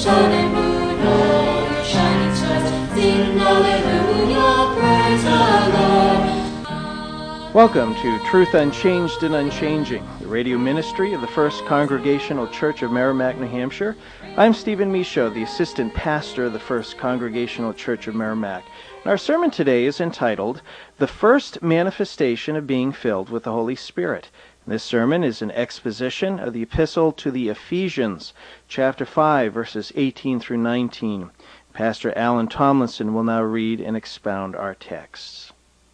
sun and moon, all the shining stars, sing hallelujah, praise the Lord. Welcome to Truth Unchanged and Unchanging, the radio ministry of the First Congregational Church of Merrimack, New Hampshire. I'm Stephen Michaud, the assistant pastor of the First Congregational Church of Merrimack. And our sermon today is entitled, The First Manifestation of Being Filled with the Holy Spirit. This sermon is an exposition of the Epistle to the Ephesians, chapter 5, verses 18 through 19. Pastor Alan Tomlinson will now read and expound our texts.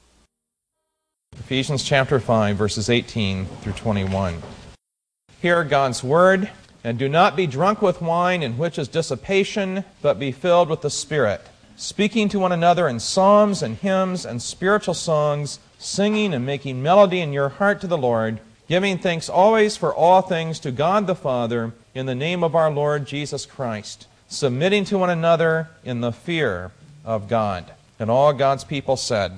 Ephesians chapter 5, verses 18 through 21. Hear God's word, and do not be drunk with wine, in which is dissipation, but be filled with the Spirit, speaking to one another in psalms and hymns and spiritual songs, singing and making melody in your heart to the Lord, giving thanks always for all things to God the Father, in the name of our Lord Jesus Christ, submitting to one another in the fear of God. And all God's people said,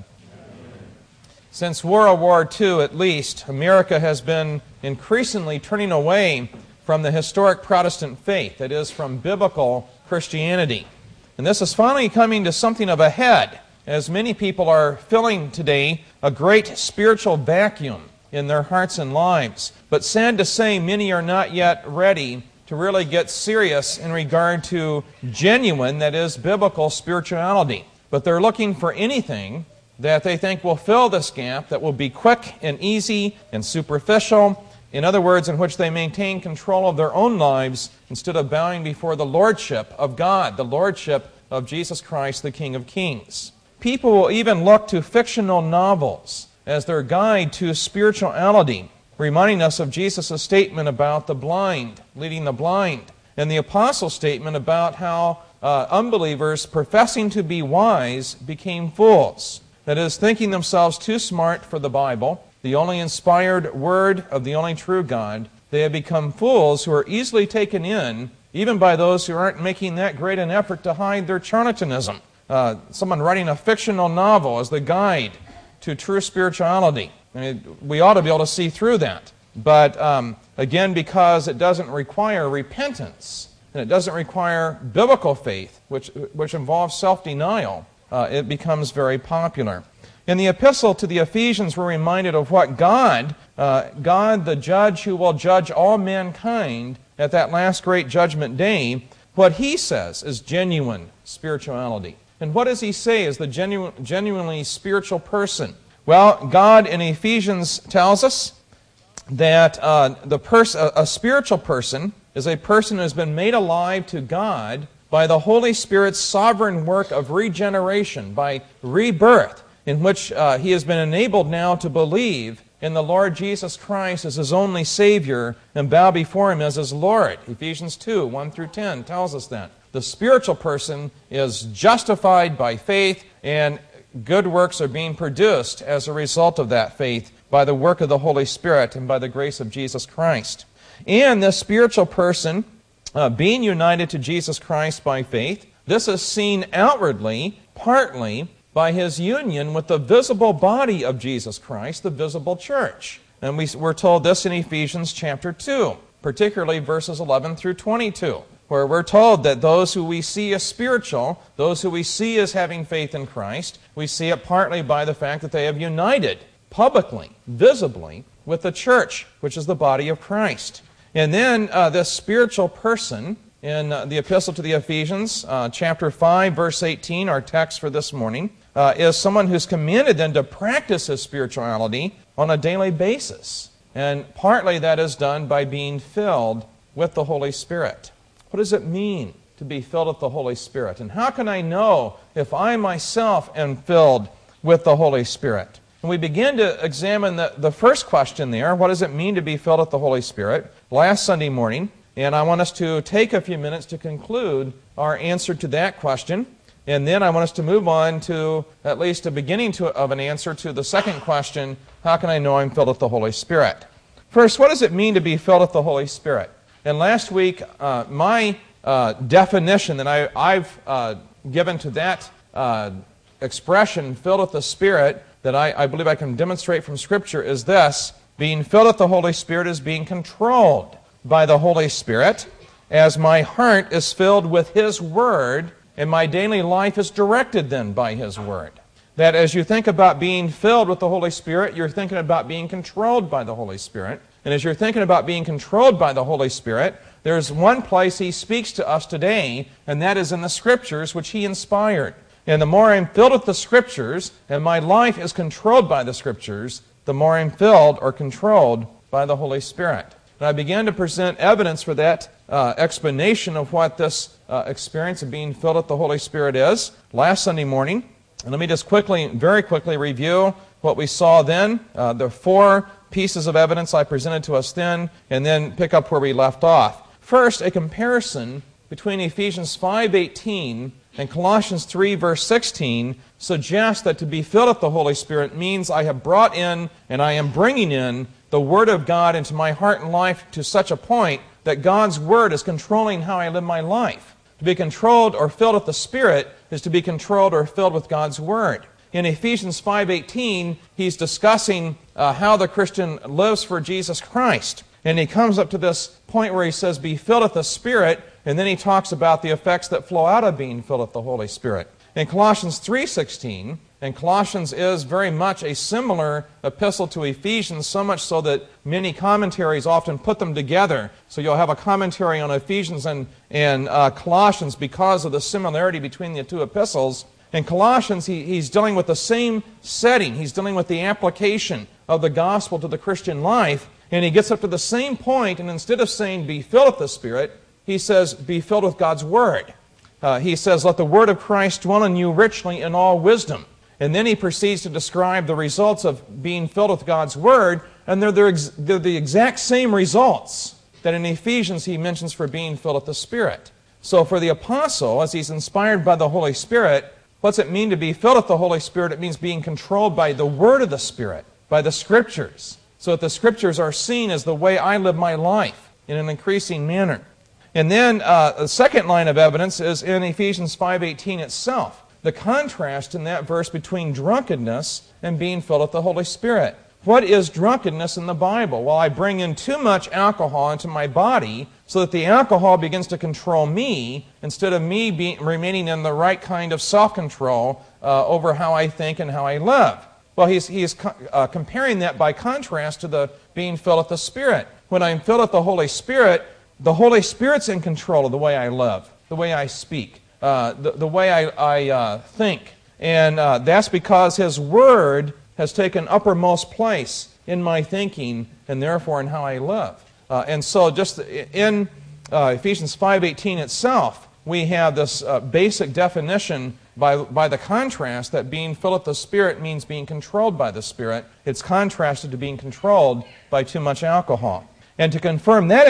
Since World War II, at least, America has been increasingly turning away from the historic Protestant faith, that is, from biblical Christianity. And this is finally coming to something of a head, as many people are feeling today a great spiritual vacuum in their hearts and lives. But sad to say, many are not yet ready to really get serious in regard to genuine, that is, biblical spirituality. But they're looking for anything that they think will fill this gap, that will be quick and easy and superficial. In other words, in which they maintain control of their own lives instead of bowing before the lordship of God, the lordship of Jesus Christ, the King of Kings. People will even look to fictional novels as their guide to spirituality, reminding us of Jesus' statement about the blind, leading the blind, and the apostles' statement about how unbelievers professing to be wise became fools. That is, thinking themselves too smart for the Bible, the only inspired word of the only true God, they have become fools who are easily taken in, even by those who aren't making that great an effort to hide their charlatanism. Someone writing a fictional novel as the guide to true spirituality. I mean, we ought to be able to see through that. But again, because it doesn't require repentance, and it doesn't require biblical faith, which involves self-denial, it becomes very popular. In the epistle to the Ephesians, we're reminded of what God, the judge who will judge all mankind at that last great judgment day, what He says is genuine spirituality. And what does He say is the genuinely spiritual person? Well, God in Ephesians tells us that a spiritual person is a person who has been made alive to God by the Holy Spirit's sovereign work of regeneration, by rebirth, in which he has been enabled now to believe in the Lord Jesus Christ as His only Savior and bow before Him as His Lord. Ephesians 2, 1 through 10 tells us that. The spiritual person is justified by faith, and good works are being produced as a result of that faith by the work of the Holy Spirit and by the grace of Jesus Christ. And this spiritual person, being united to Jesus Christ by faith, this is seen outwardly, partly, by his union with the visible body of Jesus Christ, the visible church. And we're told this in Ephesians chapter 2, particularly verses 11 through 22, where we're told that those who we see as spiritual, those who we see as having faith in Christ, we see it partly by the fact that they have united publicly, visibly, with the church, which is the body of Christ. And then this spiritual person, in the Epistle to the Ephesians, chapter 5, verse 18, our text for this morning, is someone who's commanded then to practice his spirituality on a daily basis. And partly that is done by being filled with the Holy Spirit. What does it mean to be filled with the Holy Spirit? And how can I know if I myself am filled with the Holy Spirit? And we begin to examine the first question there. What does it mean to be filled with the Holy Spirit? Last Sunday morning. And I want us to take a few minutes to conclude our answer to that question. And then I want us to move on to at least a beginning of an answer to the second question, how can I know I'm filled with the Holy Spirit? First, what does it mean to be filled with the Holy Spirit? And last week, my definition that I've given to that expression, filled with the Spirit, that I believe I can demonstrate from Scripture is this: being filled with the Holy Spirit is being controlled by the Holy Spirit. as my heart is filled with His Word, and my daily life is directed then by His Word. That as you think about being filled with the Holy Spirit, you're thinking about being controlled by the Holy Spirit. And as you're thinking about being controlled by the Holy Spirit, there's one place He speaks to us today, and that is in the Scriptures, which He inspired. And the more I'm filled with the Scriptures, and my life is controlled by the Scriptures, the more I'm filled or controlled by the Holy Spirit. And I began to present evidence for that explanation of what this experience of being filled with the Holy Spirit is last Sunday morning. And let me just very quickly review what we saw then, the 4 pieces of evidence I presented to us then, and then pick up where we left off. First, a comparison between Ephesians 5:18 and Colossians 3, verse 16 suggests that to be filled with the Holy Spirit means I have brought in and I am bringing in the Word of God into my heart and life to such a point that God's Word is controlling how I live my life. To be controlled or filled with the Spirit is to be controlled or filled with God's Word. In Ephesians 5:18, he's discussing how the Christian lives for Jesus Christ. And he comes up to this point where he says, be filled with the Spirit, and then he talks about the effects that flow out of being filled with the Holy Spirit. In Colossians 3:16, and Colossians is very much a similar epistle to Ephesians, so much so that many commentaries often put them together. So you'll have a commentary on Ephesians and Colossians because of the similarity between the two epistles. In Colossians, he's dealing with the same setting. He's dealing with the application of the gospel to the Christian life. And he gets up to the same point, and instead of saying, be filled with the Spirit, he says, be filled with God's Word. He says, let the Word of Christ dwell in you richly in all wisdom. And then he proceeds to describe the results of being filled with God's Word, and they're the exact same results that in Ephesians he mentions for being filled with the Spirit. So for the apostle, as he's inspired by the Holy Spirit, what's it mean to be filled with the Holy Spirit? It means being controlled by the Word of the Spirit, by the Scriptures, so that the Scriptures are seen as the way I live my life in an increasing manner. And then the second line of evidence is in Ephesians 5:18 itself. The contrast in that verse between drunkenness and being filled with the Holy Spirit. What is drunkenness in the Bible? Well, I bring in too much alcohol into my body so that the alcohol begins to control me instead of me remaining in the right kind of self-control over how I think and how I live. Well, he's comparing that by contrast to the being filled with the Spirit. When I'm filled with the Holy Spirit's in control of the way I live, the way I speak, the way I think. And that's because His Word has taken uppermost place in my thinking and therefore in how I live. And so just in Ephesians 5:18 itself, we have this basic definition by the contrast that being filled with the Spirit means being controlled by the Spirit. It's contrasted to being controlled by too much alcohol. And to confirm that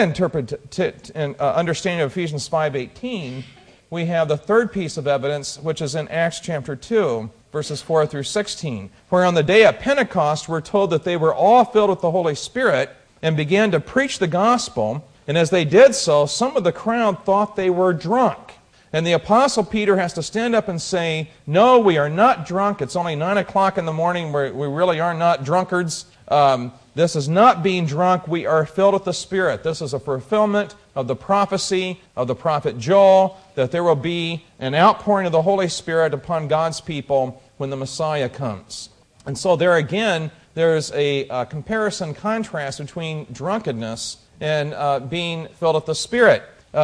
understanding of Ephesians 5:18, we have the third piece of evidence, which is in Acts chapter 2, verses 4 through 16, where on the day of Pentecost we're told that they were all filled with the Holy Spirit and began to preach the gospel, and as they did so, some of the crowd thought they were drunk. And the Apostle Peter has to stand up and say, no, we are not drunk. It's only 9 o'clock in the morning. We really are not drunkards. This is not being drunk. We are filled with the Spirit. This is a fulfillment of the prophecy of the prophet Joel, that there will be an outpouring of the Holy Spirit upon God's people when the Messiah comes. And so there again, there's a comparison contrast between drunkenness and being filled with the Spirit.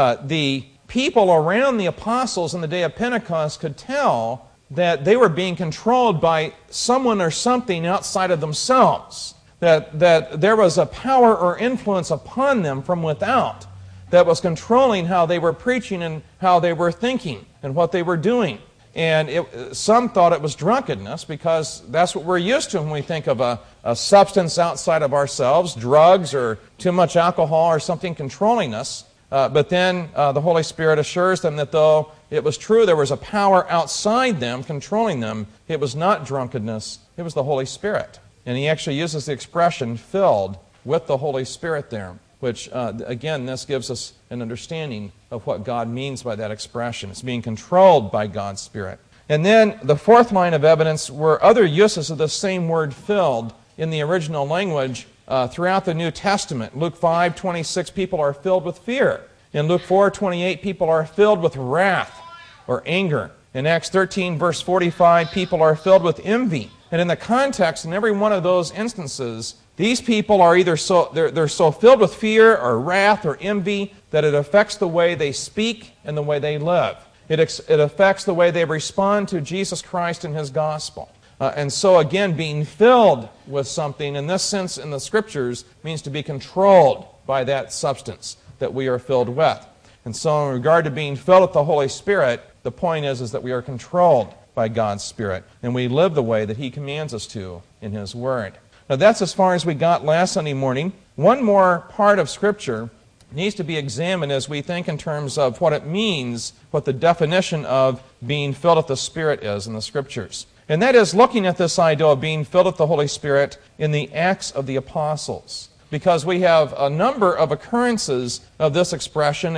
The people around the apostles in the day of Pentecost could tell that they were being controlled by someone or something outside of themselves. That there was a power or influence upon them from without that was controlling how they were preaching and how they were thinking and what they were doing. And some thought it was drunkenness because that's what we're used to when we think of a substance outside of ourselves, drugs or too much alcohol or something controlling us. But then the Holy Spirit assures them that though it was true there was a power outside them controlling them, it was not drunkenness, it was the Holy Spirit. And he actually uses the expression filled with the Holy Spirit there, which, again, this gives us an understanding of what God means by that expression. It's being controlled by God's Spirit. And then the fourth line of evidence were other uses of the same word filled in the original language throughout the New Testament. Luke 5:26, people are filled with fear. In Luke 4:28, people are filled with wrath or anger. In Acts 13, verse 45, people are filled with envy. And in the context, in every one of those instances, these people are either they're so filled with fear or wrath or envy that it affects the way they speak and the way they live. It affects the way they respond to Jesus Christ and His gospel. And so again, being filled with something, in this sense in the Scriptures, means to be controlled by that substance that we are filled with. And so in regard to being filled with the Holy Spirit, the point is that we are controlled by God's Spirit, and we live the way that He commands us to in His Word. Now that's as far as we got last Sunday morning. One more part of Scripture needs to be examined as we think in terms of what it means, what the definition of being filled with the Spirit is in the Scriptures. And that is looking at this idea of being filled with the Holy Spirit in the Acts of the Apostles. Because we have a number of occurrences of this expression,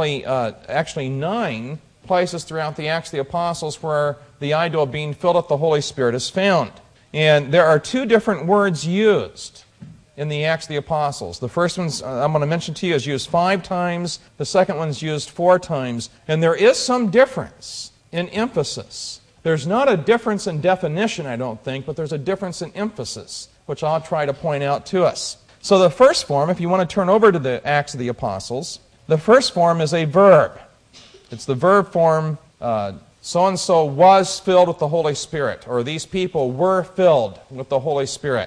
actually 9 places throughout the Acts of the Apostles where the idea of being filled with the Holy Spirit is found. And there are 2 different words used in the Acts of the Apostles. The first one I'm going to mention to you is used 5 times. The second one is used 4 times. And there is some difference in emphasis. There's not a difference in definition, I don't think, but there's a difference in emphasis, which I'll try to point out to us. So the first form, if you want to turn over to the Acts of the Apostles, the first form is a verb. It's the verb form, so-and-so was filled with the Holy Spirit, or these people were filled with the Holy Spirit.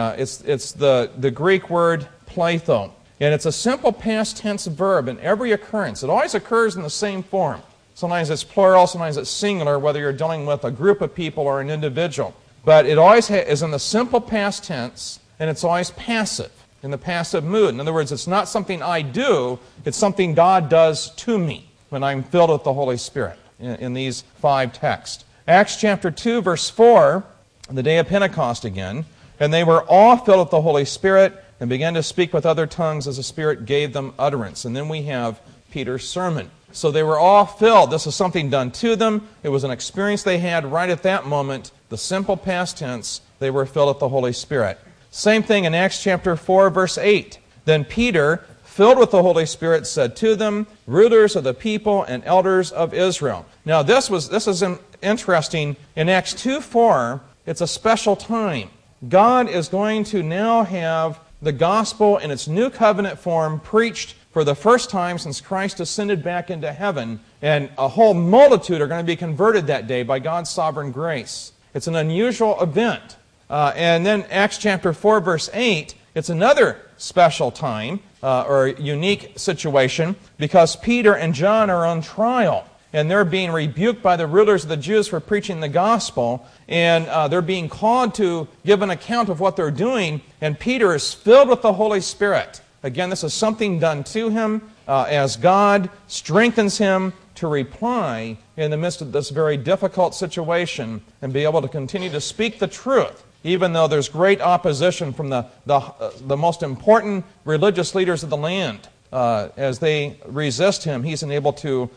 It's the Greek word pletho, and it's a simple past tense verb in every occurrence. It always occurs in the same form. Sometimes it's plural, sometimes it's singular, whether you're dealing with a group of people or an individual. But it always is in the simple past tense, and it's always passive, in the passive mood. In other words, it's not something I do, it's something God does to me when I'm filled with the Holy Spirit in these 5 texts. Acts chapter 2, verse 4, the day of Pentecost again, and they were all filled with the Holy Spirit and began to speak with other tongues as the Spirit gave them utterance. And then we have Peter's sermon. So they were all filled. This is something done to them. It was an experience they had right at that moment. The simple past tense, they were filled with the Holy Spirit. Same thing in Acts chapter 4, verse 8. Then Peter, filled with the Holy Spirit, said to them, rulers of the people and elders of Israel. Now this is interesting. In Acts 2:4, it's a special time. God is going to now have the gospel in its new covenant form preached for the first time since Christ ascended back into heaven, and a whole multitude are going to be converted that day by God's sovereign grace. It's an unusual event. And then Acts chapter 4, verse 8, it's another special time or unique situation because Peter and John are on trial, and they're being rebuked by the rulers of the Jews for preaching the gospel, and they're being called to give an account of what they're doing, and Peter is filled with the Holy Spirit. Again, this is something done to him as God strengthens him to reply in the midst of this very difficult situation and be able to continue to speak the truth, even though there's great opposition from the most important religious leaders of the land. As they resist him, he's unable to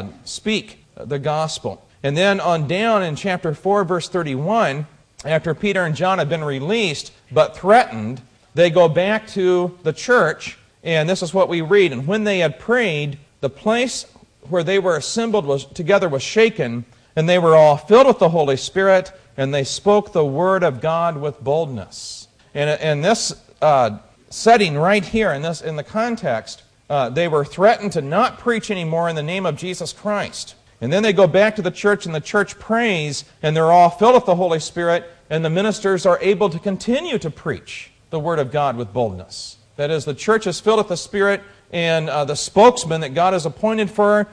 speak the gospel. And then on down in chapter 4, verse 31, after Peter and John have been released but threatened, they go back to the church, and this is what we read. And when they had prayed, the place where they were assembled together was shaken, and they were all filled with the Holy Spirit, and they spoke the word of God with boldness. And in this setting right here, in the context, they were threatened to not preach anymore in the name of Jesus Christ. And then they go back to the church, and the church prays, and they're all filled with the Holy Spirit, and the ministers are able to continue to preach the Word of God with boldness. That is, the church is filled with the Spirit, and the spokesmen that God has appointed for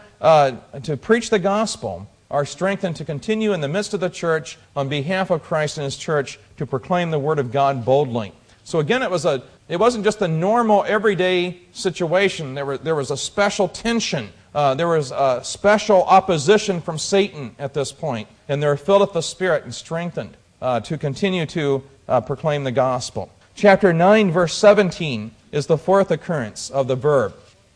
to preach the gospel are strengthened to continue in the midst of the church on behalf of Christ and His church to proclaim the Word of God boldly. So again, it wasn't just a normal, everyday situation. There was a special tension. There was a special opposition from Satan at this point, and they're filled with the Spirit and strengthened to continue to proclaim the gospel. Chapter 9, verse 17 is the 4th occurrence of the verb.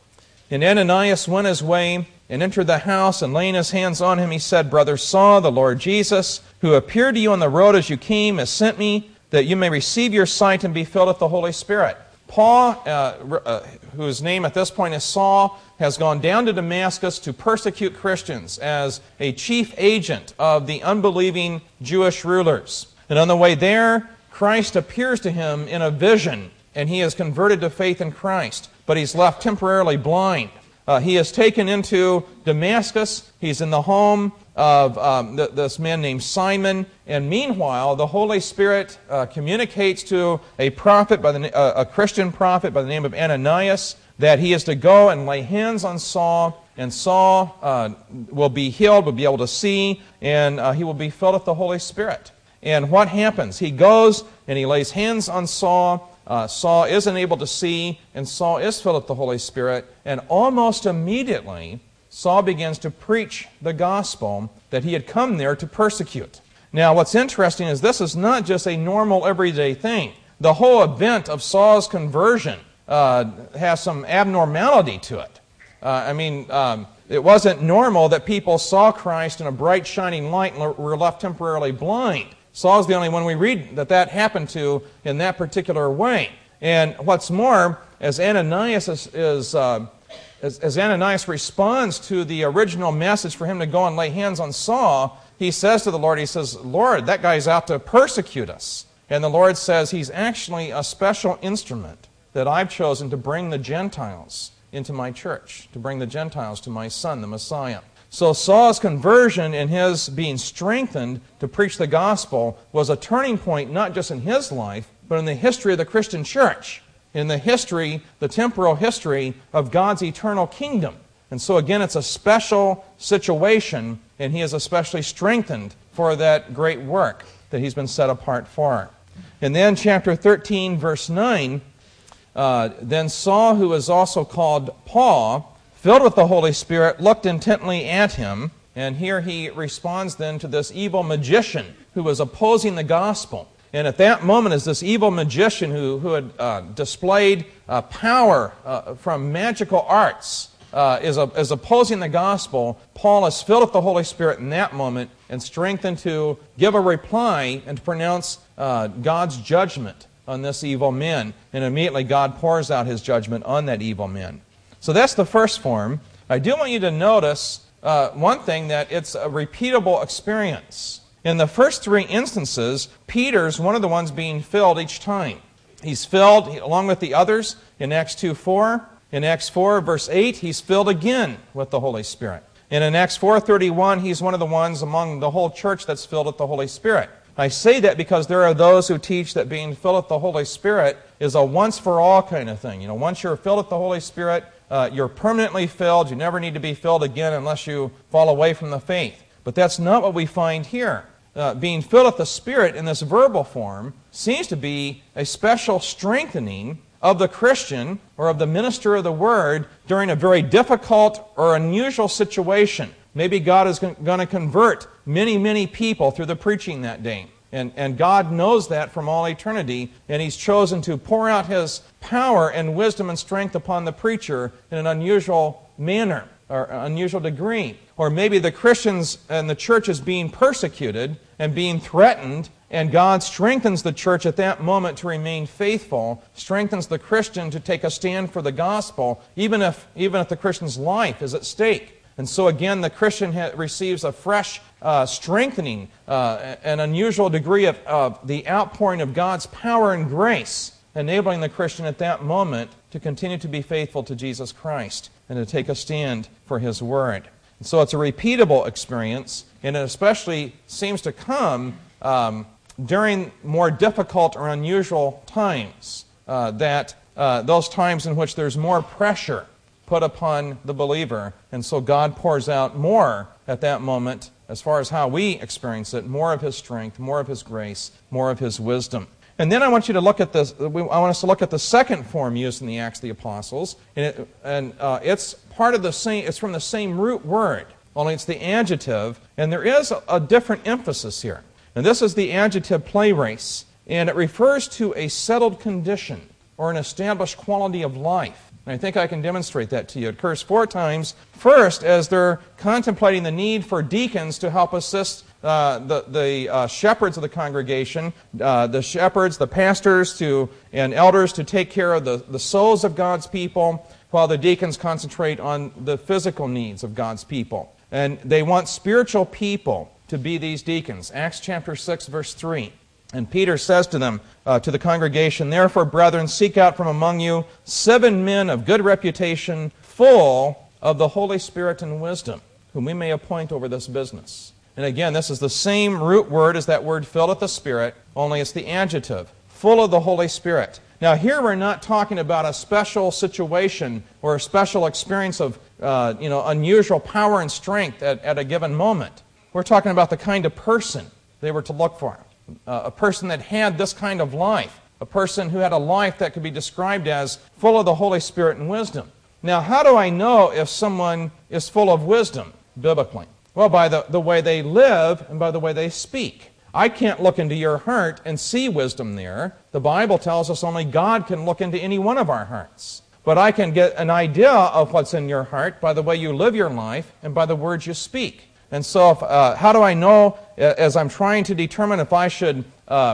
And Ananias went his way and entered the house, and laying his hands on him, he said, Brother Saul, the Lord Jesus, who appeared to you on the road as you came, has sent me that you may receive your sight and be filled with the Holy Spirit. Paul, whose name at this point is Saul, has gone down to Damascus to persecute Christians as a chief agent of the unbelieving Jewish rulers. And on the way there, Christ appears to him in a vision, and he is converted to faith in Christ, but he's left temporarily blind. He is taken into Damascus. He's in the home of this man named Simon, and meanwhile, the Holy Spirit communicates to a prophet, a Christian prophet by the name of Ananias, that he is to go and lay hands on Saul, and Saul will be healed, will be able to see, and he will be filled with the Holy Spirit. And what happens? He goes and he lays hands on Saul. Saul isn't able to see, and Saul is filled with the Holy Spirit, and almost immediately, Saul begins to preach the gospel that he had come there to persecute. Now, what's interesting is this is not just a normal, everyday thing. The whole event of Saul's conversion has some abnormality to it. It wasn't normal that people saw Christ in a bright, shining light and were left temporarily blind. Saul's the only one we read that happened to in that particular way. And what's more, as Ananias as Ananias responds to the original message for him to go and lay hands on Saul, he says to the Lord, he says, "Lord, that guy's out to persecute us." And the Lord says, he's actually a special instrument that I've chosen to bring the Gentiles into my church, to bring the Gentiles to my Son, the Messiah. So Saul's conversion and his being strengthened to preach the gospel was a turning point not just in his life, but in the history of the Christian church, in the history, the temporal history of God's eternal kingdom. And so again, it's a special situation, and he is especially strengthened for that great work that he's been set apart for. And then chapter 13, verse 9, then Saul, who is also called Paul, filled with the Holy Spirit, looked intently at him, and here he responds then to this evil magician who was opposing the gospel. And at that moment, as this evil magician who had displayed power from magical arts is opposing the gospel, Paul is filled with the Holy Spirit in that moment and strengthened to give a reply and to pronounce God's judgment on this evil man. And immediately God pours out his judgment on that evil man. So that's the first form. I do want you to notice one thing, that it's a repeatable experience. In the first three instances, Peter's one of the ones being filled each time. He's filled along with the others in Acts 2:4. In Acts 4, verse 8, he's filled again with the Holy Spirit. And in Acts 4:31, he's one of the ones among the whole church that's filled with the Holy Spirit. I say that because there are those who teach that being filled with the Holy Spirit is a once-for-all kind of thing. You know, once you're filled with the Holy Spirit, you're permanently filled. You never need to be filled again unless you fall away from the faith. But that's not what we find here. Being filled with the Spirit in this verbal form seems to be a special strengthening of the Christian or of the minister of the Word during a very difficult or unusual situation. Maybe God is going to convert many, many people through the preaching that day. And God knows that from all eternity, and He's chosen to pour out His power and wisdom and strength upon the preacher in an unusual manner or unusual degree. Or maybe the Christians and the church is being persecuted and being threatened, and God strengthens the church at that moment to remain faithful, strengthens the Christian to take a stand for the gospel, even if the Christian's life is at stake. And so again, the Christian receives a fresh strengthening, an unusual degree of the outpouring of God's power and grace, enabling the Christian at that moment to continue to be faithful to Jesus Christ and to take a stand for His Word. And so it's a repeatable experience, and it especially seems to come during more difficult or unusual times, those times in which there's more pressure put upon the believer, and so God pours out more at that moment, as far as how we experience it, more of His strength, more of His grace, more of His wisdom. And then I want you to look at this. I want us to look at the second form used in the Acts of the Apostles, and it's part of the same. It's from the same root word, only it's the adjective, and there is a different emphasis here. And this is the adjective plerase, and it refers to a settled condition or an established quality of life. And I think I can demonstrate that to you. It occurs 4 times. First, as they're contemplating the need for deacons to help assist the shepherds of the congregation, the shepherds, the pastors, and elders to take care of the souls of God's people, while the deacons concentrate on the physical needs of God's people. And they want spiritual people to be these deacons. Acts chapter 6, verse 3. And Peter says to them, to the congregation, "Therefore, brethren, seek out from among you 7 men of good reputation, full of the Holy Spirit and wisdom, whom we may appoint over this business." And again, this is the same root word as that word filled with the Spirit, only it's the adjective, full of the Holy Spirit. Now here we're not talking about a special situation or a special experience of unusual power and strength at a given moment. We're talking about the kind of person they were to look for. A person that had this kind of life. A person who had a life that could be described as full of the Holy Spirit and wisdom. Now, how do I know if someone is full of wisdom, biblically? Well, by the way they live and by the way they speak. I can't look into your heart and see wisdom there. The Bible tells us only God can look into any one of our hearts. But I can get an idea of what's in your heart by the way you live your life and by the words you speak. And so how do I know, as I'm trying to determine if I should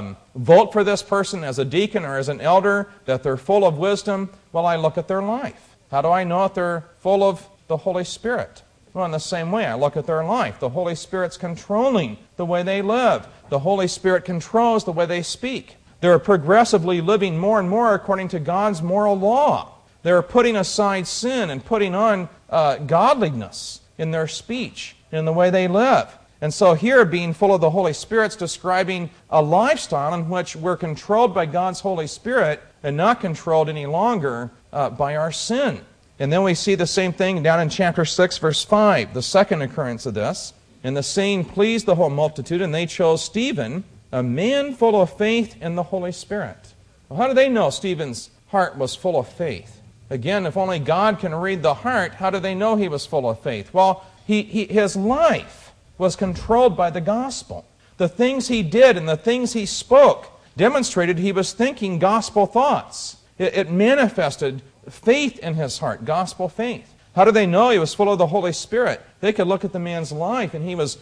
vote for this person as a deacon or as an elder, that they're full of wisdom? Well, I look at their life. How do I know if they're full of the Holy Spirit? Well, in the same way, I look at their life. The Holy Spirit's controlling the way they live. The Holy Spirit controls the way they speak. They're progressively living more and more according to God's moral law. They're putting aside sin and putting on godliness in their speech, in the way they live. And so here, being full of the Holy Spirit's describing a lifestyle in which we're controlled by God's Holy Spirit and not controlled any longer by our sin. And then we see the same thing down in chapter 6, verse 5, the second occurrence of this. "And the saying pleased the whole multitude, and they chose Stephen, a man full of faith in the Holy Spirit." Well, how do they know Stephen's heart was full of faith? Again, if only God can read the heart, how do they know he was full of faith? Well, his life was controlled by the gospel. The things he did and the things he spoke demonstrated he was thinking gospel thoughts. It manifested faith in his heart, gospel faith. How do they know he was full of the Holy Spirit? They could look at the man's life and he was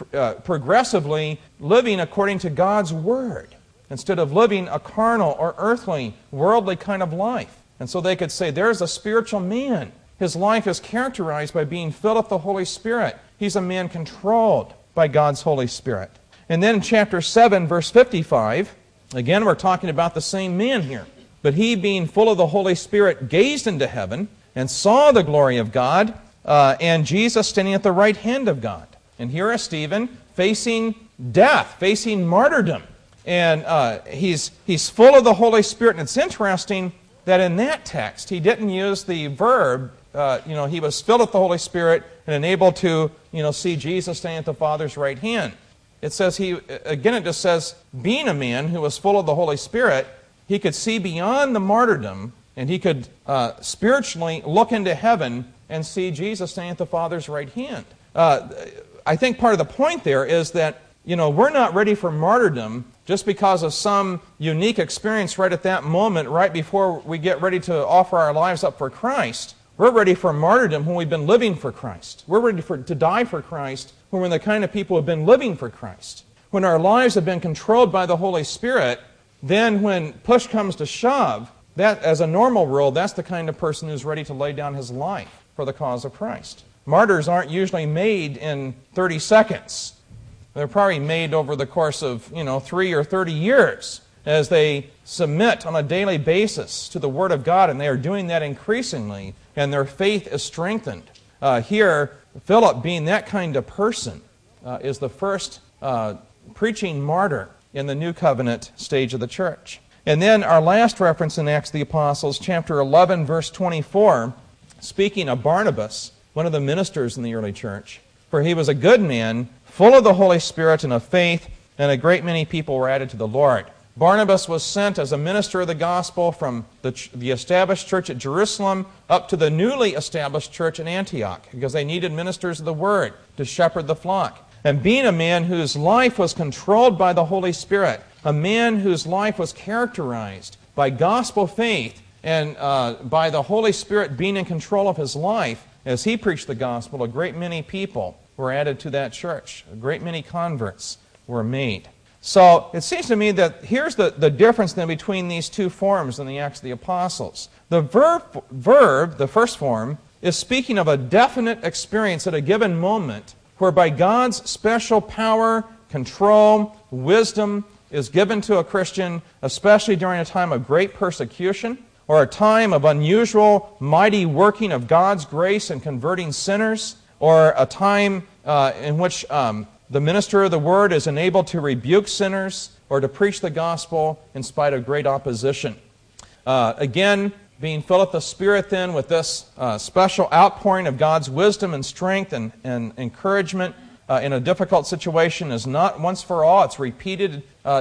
progressively living according to God's Word instead of living a carnal or earthly, worldly kind of life. And so they could say, there's a spiritual man. His life is characterized by being filled with the Holy Spirit. He's a man controlled by God's Holy Spirit. And then in chapter 7, verse 55, again we're talking about the same man here. "But he, being full of the Holy Spirit, gazed into heaven and saw the glory of God and Jesus standing at the right hand of God." And here is Stephen facing death, facing martyrdom. And he's full of the Holy Spirit. And it's interesting that in that text he didn't use the verb, he was filled with the Holy Spirit and enabled to, see Jesus standing at the Father's right hand. It says it just says, being a man who was full of the Holy Spirit, he could see beyond the martyrdom, and he could spiritually look into heaven and see Jesus standing at the Father's right hand. I think part of the point there is that, we're not ready for martyrdom just because of some unique experience right at that moment, right before we get ready to offer our lives up for Christ. We're ready for martyrdom when we've been living for Christ. We're ready to die for Christ when we're the kind of people who have been living for Christ. When our lives have been controlled by the Holy Spirit, then when push comes to shove, that, as a normal rule, that's the kind of person who's ready to lay down his life for the cause of Christ. Martyrs aren't usually made in 30 seconds. They're probably made over the course of, 3 or 30 years as they submit on a daily basis to the Word of God, and they are doing that increasingly, and their faith is strengthened. Here, Philip, being that kind of person, is the first preaching martyr in the New Covenant stage of the church. And then our last reference in Acts of the Apostles, chapter 11, verse 24, speaking of Barnabas, one of the ministers in the early church, "For he was a good man, full of the Holy Spirit and of faith, and a great many people were added to the Lord." Barnabas was sent as a minister of the gospel from the established church at Jerusalem up to the newly established church in Antioch, because they needed ministers of the word to shepherd the flock. And being a man whose life was controlled by the Holy Spirit, a man whose life was characterized by gospel faith, And by the Holy Spirit being in control of his life, as he preached the gospel, a great many people were added to that church. A great many converts were made. So it seems to me that here's the difference then between these two forms in the Acts of the Apostles. The verb, the first form, is speaking of a definite experience at a given moment whereby God's special power, control, wisdom is given to a Christian, especially during a time of great persecution or a time of unusual, mighty working of God's grace in converting sinners, or a time in which the minister of the Word is enabled to rebuke sinners or to preach the gospel in spite of great opposition. Again, being filled with the Spirit then with this special outpouring of God's wisdom and strength and encouragement in a difficult situation is not once for all. It's repeated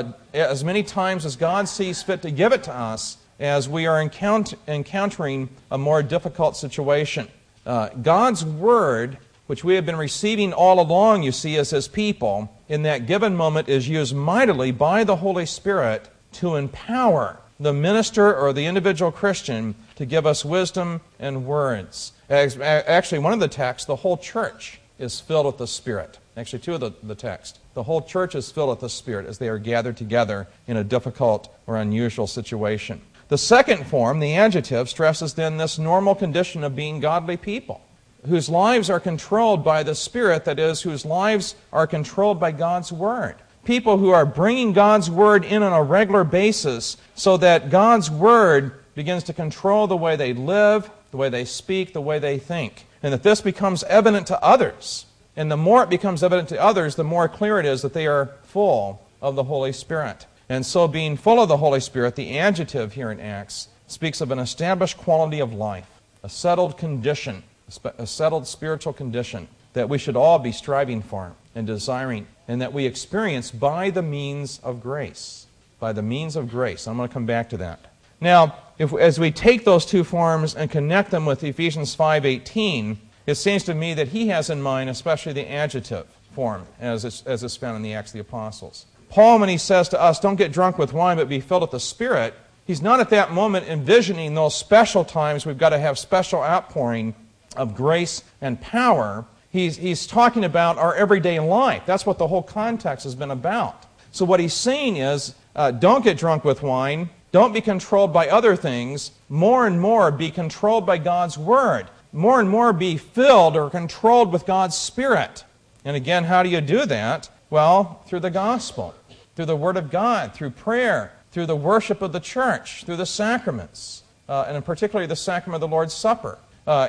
as many times as God sees fit to give it to us as we are encountering a more difficult situation. God's Word, which we have been receiving all along, you see, as His people, in that given moment is used mightily by the Holy Spirit to empower the minister or the individual Christian to give us wisdom and words. Actually, one of the texts, the whole church is filled with the Spirit. Actually, two of the texts. The whole church is filled with the Spirit as they are gathered together in a difficult or unusual situation. The second form, the adjective, stresses then this normal condition of being godly people, whose lives are controlled by the Spirit, that is, whose lives are controlled by God's Word. People who are bringing God's Word in on a regular basis so that God's Word begins to control the way they live, the way they speak, the way they think. And that this becomes evident to others. And the more it becomes evident to others, the more clear it is that they are full of the Holy Spirit. And so being full of the Holy Spirit, the adjective here in Acts, speaks of an established quality of life, a settled condition, a settled spiritual condition that we should all be striving for and desiring, and that we experience by the means of grace. By the means of grace. I'm going to come back to that. Now, as we take those two forms and connect them with Ephesians 5:18, it seems to me that he has in mind especially the adjective form as is found in the Acts of the Apostles. Paul, when he says to us, don't get drunk with wine, but be filled with the Spirit, he's not at that moment envisioning those special times we've got to have special outpouring of grace and power. He's talking about our everyday life. That's what the whole context has been about. So what he's saying is, don't get drunk with wine, don't be controlled by other things, more and more be controlled by God's Word. More and more be filled or controlled with God's Spirit. And again, how do you do that? Well, through the gospel, through the Word of God, through prayer, through the worship of the church, through the sacraments, and particularly the sacrament of the Lord's Supper.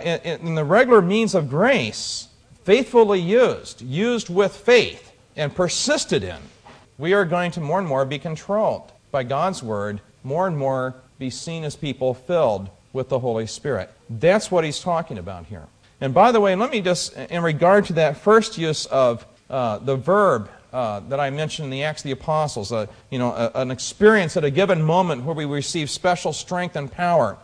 In the regular means of grace, faithfully used with faith, and persisted in, we are going to more and more be controlled by God's Word, more and more be seen as people filled with the Holy Spirit. That's what he's talking about here. And by the way, let me just, in regard to that first use of the verb that I mentioned in the Acts of the Apostles, an experience at a given moment where we receive special strength and power.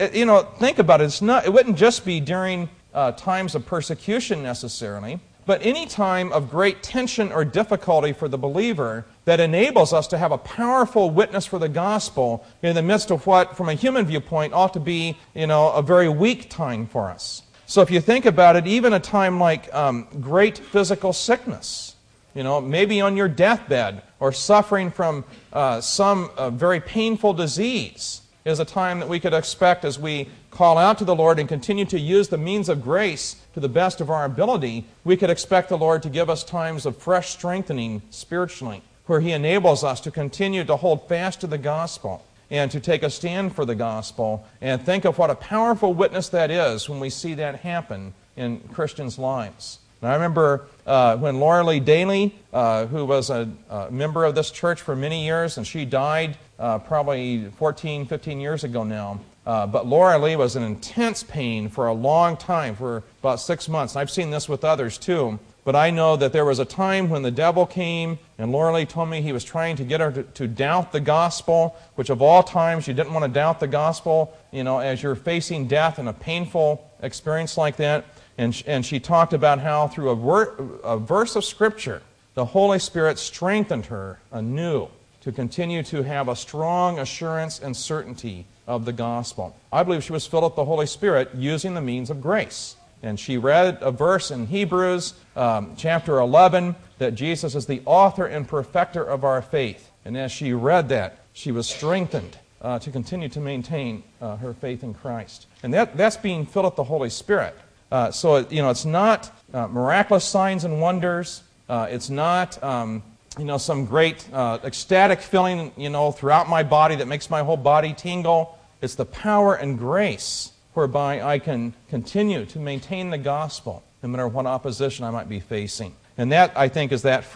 Think about it. It wouldn't just be during times of persecution necessarily, but any time of great tension or difficulty for the believer that enables us to have a powerful witness for the gospel in the midst of what, from a human viewpoint, ought to be, a very weak time for us. So if you think about it, even a time like great physical sickness, maybe on your deathbed or suffering from some very painful disease, is a time that we could expect as we call out to the Lord and continue to use the means of grace to the best of our ability. We could expect the Lord to give us times of fresh strengthening spiritually, where He enables us to continue to hold fast to the gospel and to take a stand for the gospel, and think of what a powerful witness that is when we see that happen in Christians' lives. And I remember when Laura Lee Daly, who was a member of this church for many years, and she died probably 14, 15 years ago now. But Laura Lee was in intense pain for a long time, for about 6 months. And I've seen this with others too. But I know that there was a time when the devil came, and Laura Lee told me he was trying to get her to doubt the gospel, which of all times you didn't want to doubt the gospel, as you're facing death in a painful experience like that. And she talked about how through a verse of Scripture, the Holy Spirit strengthened her anew to continue to have a strong assurance and certainty of the gospel. I believe she was filled with the Holy Spirit using the means of grace. And she read a verse in Hebrews chapter 11 that Jesus is the author and perfecter of our faith. And as she read that, she was strengthened to continue to maintain her faith in Christ. And that's being filled with the Holy Spirit. So it's not miraculous signs and wonders. It's not some great ecstatic feeling throughout my body that makes my whole body tingle. It's the power and grace whereby I can continue to maintain the gospel no matter what opposition I might be facing. And that, I think, is that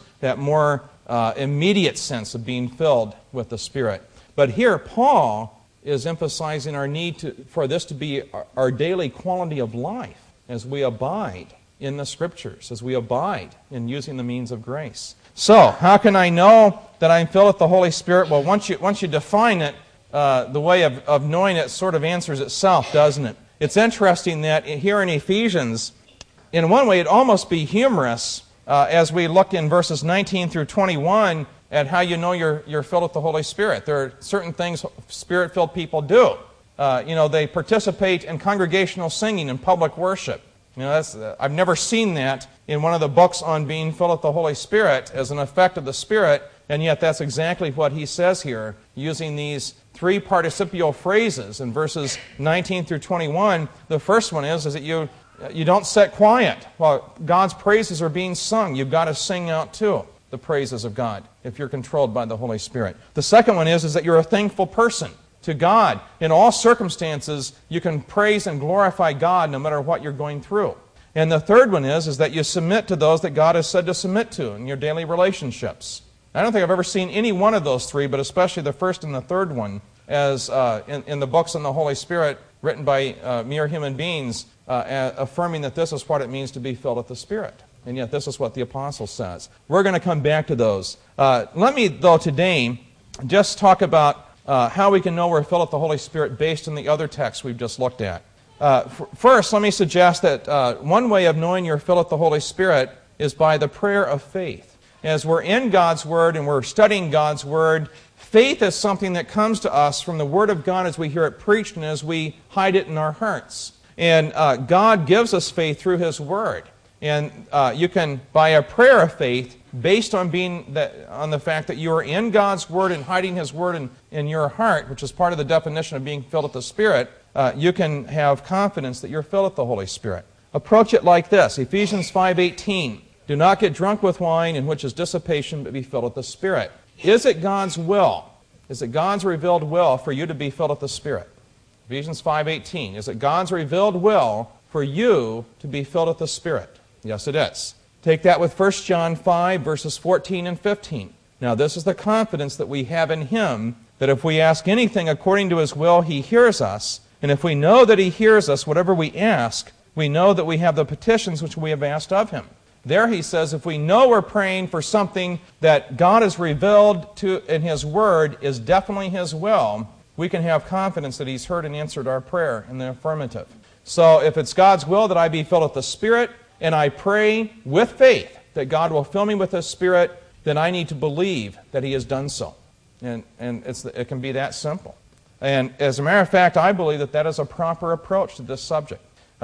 more immediate sense of being filled with the Spirit. But here, Paul is emphasizing our need for this to be our daily quality of life as we abide in the Scriptures, as we abide in using the means of grace. So, how can I know that I'm filled with the Holy Spirit? Well, once you define it, the way of knowing it sort of answers itself, doesn't it? It's interesting that here in Ephesians, in one way, it'd almost be humorous as we look in verses 19 through 21 at how you know you're filled with the Holy Spirit. There are certain things Spirit-filled people do. They participate in congregational singing and public worship. I've never seen that in one of the books on being filled with the Holy Spirit as an effect of the Spirit, and yet that's exactly what he says here, using these three participial phrases in verses 19 through 21. The first one is that you don't sit quiet while God's praises are being sung. You've got to sing out too the praises of God if you're controlled by the Holy Spirit. The second one is that you're a thankful person to God. In all circumstances, you can praise and glorify God no matter what you're going through. And the third one is that you submit to those that God has said to submit to in your daily relationships. I don't think I've ever seen any one of those three, but especially the first and the third one, as in the books on the Holy Spirit written by mere human beings, affirming that this is what it means to be filled with the Spirit. And yet this is what the apostle says. We're going to come back to those. Let me, though, today just talk about how we can know we're filled with the Holy Spirit based on the other texts we've just looked at. First, let me suggest that one way of knowing you're filled with the Holy Spirit is by the prayer of faith. As we're in God's Word and we're studying God's Word, faith is something that comes to us from the Word of God as we hear it preached and as we hide it in our hearts. And God gives us faith through His Word. And you can, by a prayer of faith, based on on the fact that you are in God's Word and hiding His Word in your heart, which is part of the definition of being filled with the Spirit, you can have confidence that you're filled with the Holy Spirit. Approach it like this, Ephesians 5:18. Do not get drunk with wine, in which is dissipation, but be filled with the Spirit. Is it God's will? Is it God's revealed will for you to be filled with the Spirit? Ephesians 5:18. Is it God's revealed will for you to be filled with the Spirit? Yes, it is. Take that with 1 John 5, verses 14 and 15. Now, this is the confidence that we have in Him, that if we ask anything according to His will, He hears us. And if we know that He hears us, whatever we ask, we know that we have the petitions which we have asked of Him. There he says, if we know we're praying for something that God has revealed in His Word is definitely His will, we can have confidence that He's heard and answered our prayer in the affirmative. So if it's God's will that I be filled with the Spirit, and I pray with faith that God will fill me with His Spirit, then I need to believe that He has done so. And it can be that simple. And as a matter of fact, I believe that is a proper approach to this subject.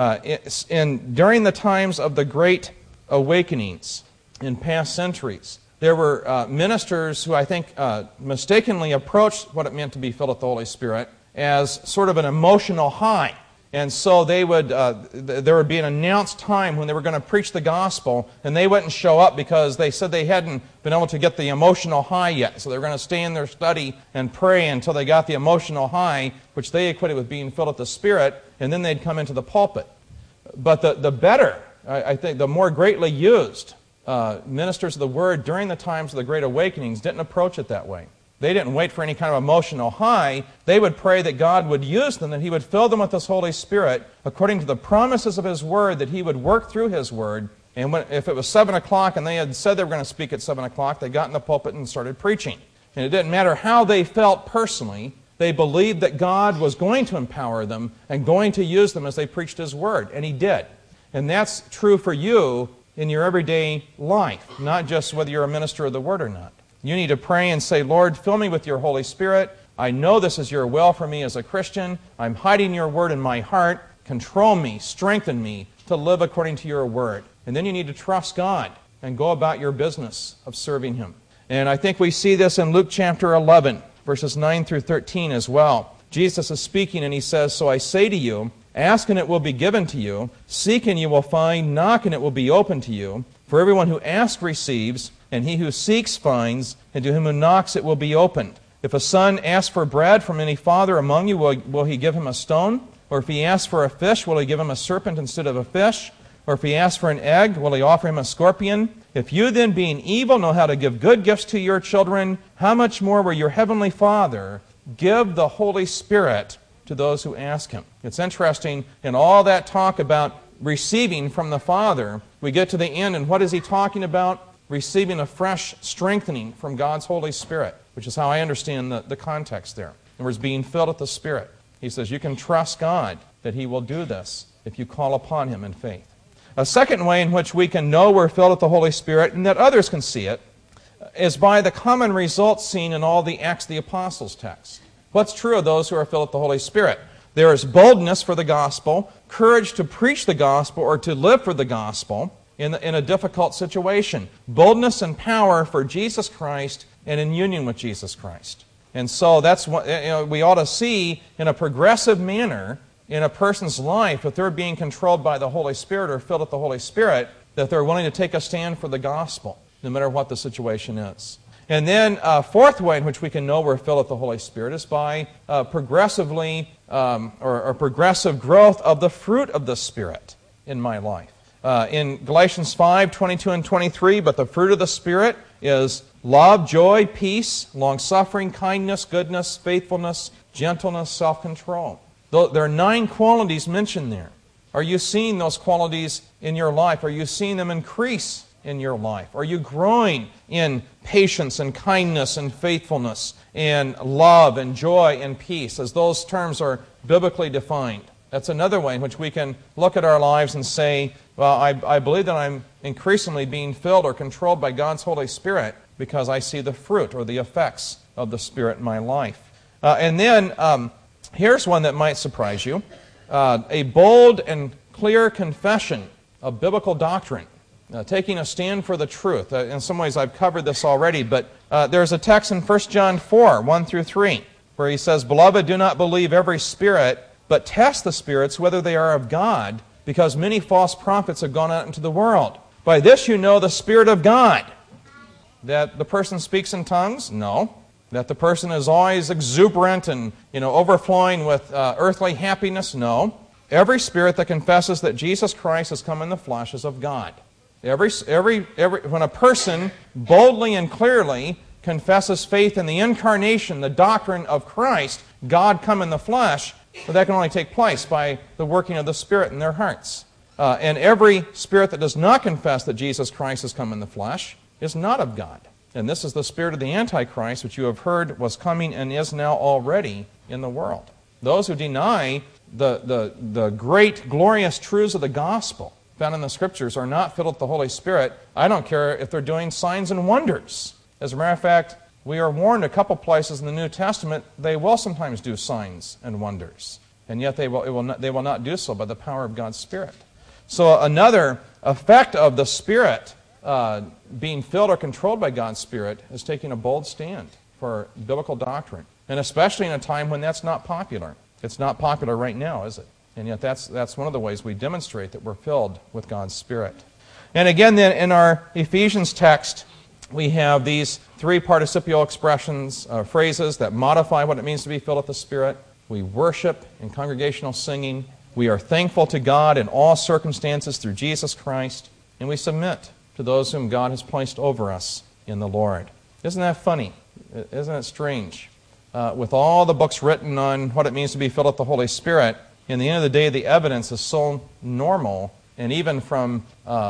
During the times of the Great Awakenings in past centuries, there were ministers who I think mistakenly approached what it meant to be filled with the Holy Spirit as sort of an emotional high. And so there would be an announced time when they were going to preach the gospel, and they wouldn't show up because they said they hadn't been able to get the emotional high yet. So they were going to stay in their study and pray until they got the emotional high, which they equated with being filled with the Spirit, and then they'd come into the pulpit. But the better, I think, the more greatly used ministers of the Word during the times of the Great Awakenings didn't approach it that way. They didn't wait for any kind of emotional high. They would pray that God would use them, that He would fill them with His Holy Spirit according to the promises of His Word, that He would work through His Word. And if it was 7 o'clock and they had said they were going to speak at 7 o'clock, they got in the pulpit and started preaching. And it didn't matter how they felt personally. They believed that God was going to empower them and going to use them as they preached His Word. And He did. And that's true for you in your everyday life, not just whether you're a minister of the Word or not. You need to pray and say, Lord, fill me with your Holy Spirit. I know this is your will for me as a Christian. I'm hiding your word in my heart. Control me, strengthen me to live according to your word. And then you need to trust God and go about your business of serving Him. And I think we see this in Luke chapter 11, verses 9 through 13 as well. Jesus is speaking and He says, "So I say to you, ask and it will be given to you. Seek and you will find. Knock and it will be opened to you. For everyone who asks receives, and he who seeks finds, and to him who knocks it will be opened. If a son asks for bread from any father among you, will he give him a stone? Or if he asks for a fish, will he give him a serpent instead of a fish? Or if he asks for an egg, will he offer him a scorpion? If you then, being evil, know how to give good gifts to your children, how much more will your heavenly Father give the Holy Spirit to those who ask Him?" It's interesting, in all that talk about receiving from the Father, we get to the end, and what is He talking about? Receiving a fresh strengthening from God's Holy Spirit, which is how I understand the context there. In other words, being filled with the Spirit. He says you can trust God that He will do this if you call upon Him in faith. A second way in which we can know we're filled with the Holy Spirit and that others can see it is by the common results seen in all the Acts of the Apostles texts. What's true of those who are filled with the Holy Spirit? There is boldness for the gospel, courage to preach the gospel or to live for the gospel in a difficult situation. Boldness and power for Jesus Christ and in union with Jesus Christ. And so that's what we ought to see in a progressive manner in a person's life, if they're being controlled by the Holy Spirit or filled with the Holy Spirit, that they're willing to take a stand for the gospel, no matter what the situation is. And then a fourth way in which we can know we're filled with the Holy Spirit is by progressive growth of the fruit of the Spirit in my life. In Galatians 5:22 and 23, but the fruit of the Spirit is love, joy, peace, long-suffering, kindness, goodness, faithfulness, gentleness, self-control. There are 9 qualities mentioned there. Are you seeing those qualities in your life? Are you seeing them increase in your life? Are you growing in patience and kindness and faithfulness and love and joy and peace, as those terms are biblically defined? That's another way in which we can look at our lives and say, well, I believe that I'm increasingly being filled or controlled by God's Holy Spirit because I see the fruit or the effects of the Spirit in my life. And then here's one that might surprise you. A bold and clear confession of biblical doctrine. Taking a stand for the truth. In some ways I've covered this already, but there's a text in 1 John 4, 1 through 3, where he says, "Beloved, do not believe every spirit, but test the spirits whether they are of God, because many false prophets have gone out into the world. By this you know the Spirit of God." That the person speaks in tongues? No. That the person is always exuberant and overflowing with earthly happiness? No. Every spirit that confesses that Jesus Christ has come in the flesh is of God. When a person boldly and clearly confesses faith in the incarnation, the doctrine of Christ, God come in the flesh, but that can only take place by the working of the Spirit in their hearts. And every spirit that does not confess that Jesus Christ has come in the flesh is not of God. And this is the spirit of the Antichrist, which you have heard was coming and is now already in the world. Those who deny the great, glorious truths of the gospel found in the Scriptures are not filled with the Holy Spirit. I don't care if they're doing signs and wonders. As a matter of fact, we are warned a couple places in the New Testament they will sometimes do signs and wonders. And yet they will not do so by the power of God's Spirit. So another effect of the Spirit being filled or controlled by God's Spirit is taking a bold stand for biblical doctrine. And especially in a time when that's not popular. It's not popular right now, is it? And yet that's one of the ways we demonstrate that we're filled with God's Spirit. And again then in our Ephesians text, we have these 3 participial expressions, phrases that modify what it means to be filled with the Spirit. We worship in congregational singing. We are thankful to God in all circumstances through Jesus Christ. And we submit to those whom God has placed over us in the Lord. Isn't that funny? Isn't it strange? With all the books written on what it means to be filled with the Holy Spirit, in the end of the day, the evidence is so normal, and even from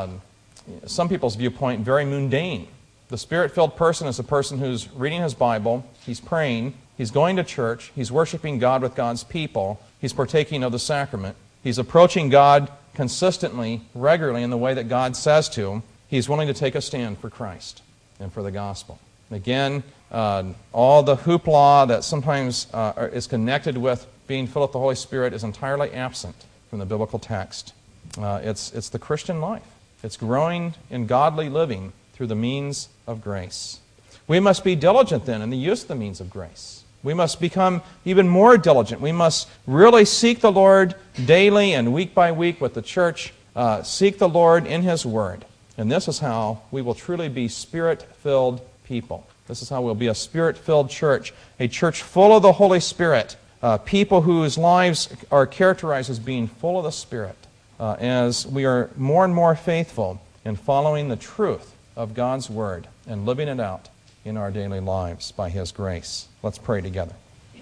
some people's viewpoint, very mundane. The Spirit-filled person is a person who's reading his Bible, he's praying, he's going to church, he's worshiping God with God's people, he's partaking of the sacrament, he's approaching God consistently, regularly in the way that God says to, he's willing to take a stand for Christ and for the gospel. Again, all the hoopla that sometimes is connected with being filled with the Holy Spirit is entirely absent from the biblical text. It's the Christian life. It's growing in godly living through the means of grace. We must be diligent then in the use of the means of grace. We must become even more diligent. We must really seek the Lord daily and week by week with the church. Seek the Lord in His Word. And this is how we will truly be Spirit-filled people. This is how we'll be a Spirit-filled church, a church full of the Holy Spirit, people whose lives are characterized as being full of the Spirit, as we are more and more faithful in following the truth of God's Word and living it out in our daily lives by His grace. Let's pray together.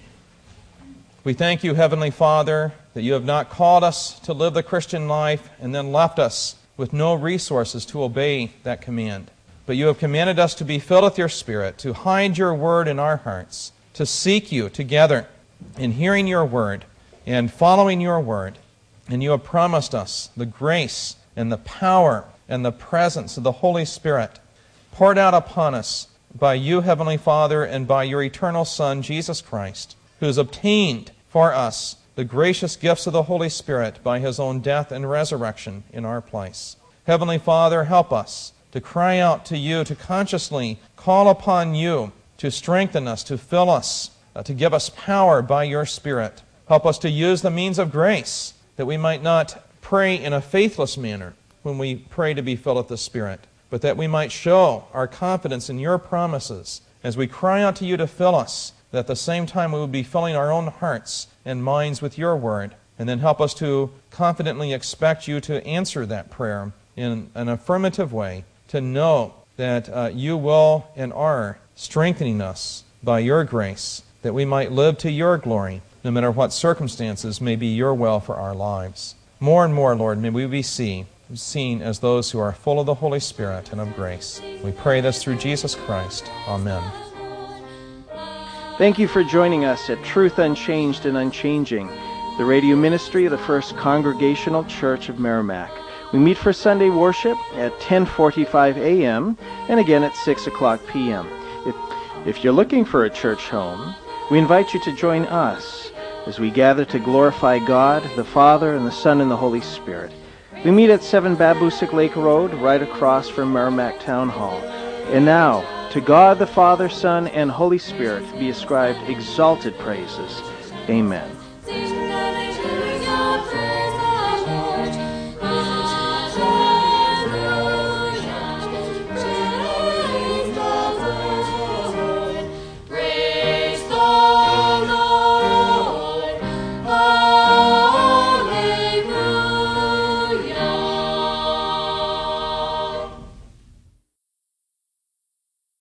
We thank you, Heavenly Father, that you have not called us to live the Christian life and then left us with no resources to obey that command. But you have commanded us to be filled with your Spirit, to hide your word in our hearts, to seek you together in hearing your word and following your word. And you have promised us the grace and the power and the presence of the Holy Spirit poured out upon us by you, Heavenly Father, and by your eternal Son, Jesus Christ, who has obtained for us the gracious gifts of the Holy Spirit by His own death and resurrection in our place. Heavenly Father, help us to cry out to you, to consciously call upon you, to strengthen us, to fill us, to give us power by your Spirit. Help us to use the means of grace, that we might not pray in a faithless manner when we pray to be filled with the Spirit, but that we might show our confidence in your promises as we cry out to you to fill us, that at the same time we would be filling our own hearts and minds with your word. And then help us to confidently expect you to answer that prayer in an affirmative way, to know that you will and are strengthening us by your grace, that we might live to your glory, no matter what circumstances may be your will for our lives. More and more, Lord, may we be seen as those who are full of the Holy Spirit and of grace. We pray this through Jesus Christ. Amen. Thank you for joining us at Truth Unchanged and Unchanging, the radio ministry of the First Congregational Church of Merrimack. We meet for Sunday worship at 10:45 a.m. and again at 6 o'clock p.m. If you're looking for a church home, we invite you to join us as we gather to glorify God, the Father, and the Son, and the Holy Spirit. We meet at 7 Babusick Lake Road, right across from Merrimack Town Hall. And now, to God the Father, Son, and Holy Spirit be ascribed exalted praises. Amen.